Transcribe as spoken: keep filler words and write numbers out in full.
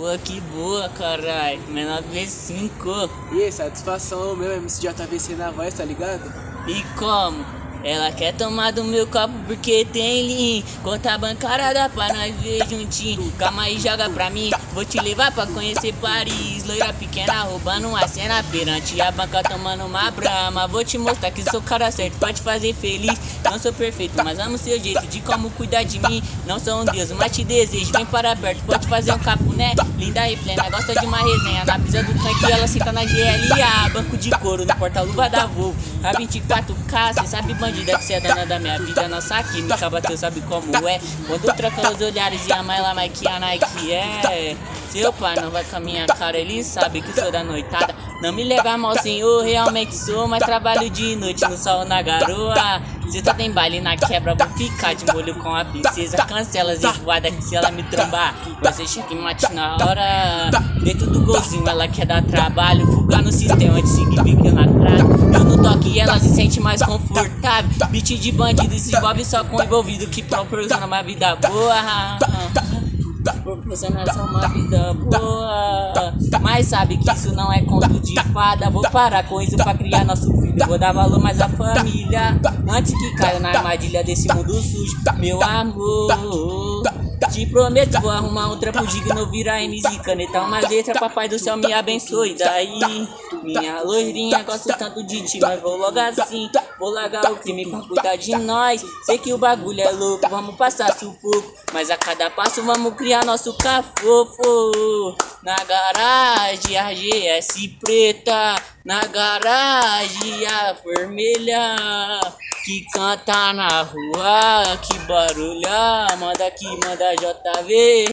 Pô, que boa, carai. Menor V cinco. E aí, satisfação meu, M C J V C na voz, tá ligado? E como? Ela quer tomar do meu copo porque tem lean. Conta bancária pra nós ver juntinho. Calma aí, joga pra mim. Vou te levar pra conhecer Paris. Loira pequena roubando uma cena perante a banca tomando uma brama. Vou te mostrar que sou cara certo pra te fazer feliz. Não sou perfeito, mas amo seu jeito de como cuidar de mim. Não sou um deus, mas te desejo. Vem para perto, pode fazer um cafuné. Linda e plena, gosta de uma resenha. Na brisa do tanque ela senta na G L A. Banco de couro no porta-luva da Volvo. A vinte e quatro K, cê sabe bandida que cê é dona da minha vida. Nossa química bateu, sabe como é. Quando troca os olhares e a mãe lá mais que a Nike é. Seu pai não vai com a minha cara, ele sabe que sou da noitada. Não me leva mal, senhor, realmente sou. Mas trabalho de noite no sol na garoa. Cê tá tem baile na quebra, vou ficar de molho com a princesa. Cancela as voadas que se ela me trombar vai ser checkmate na hora. Dentro do golzinho ela quer dar trabalho. Fuga no sistema de seguir bico na trave. Eu no toque e ela se sente mais confortável. Beat de bandido se envolve só com envolvido que proporciona uma vida boa. Proporciona só uma vida boa. Mas sabe que isso não é conto de fada. Vou parar com isso pra criar nosso filho. Vou dar valor mais à família antes que caia na armadilha desse mundo sujo. Meu amor, te prometo, vou arrumar um trampo digno, virar M Z, caneta, uma letra, papai do céu me abençoe. Daí, minha loirinha, gosto tanto de ti, mas vou logo assim. Vou largar o crime pra cuidar de nós. Sei que o bagulho é louco, vamos passar sufoco, mas a cada passo vamos criar nosso cafofo. Na garagem a G S preta, na garagem a vermelha, que canta na rua, que barulha, manda aqui, manda J V.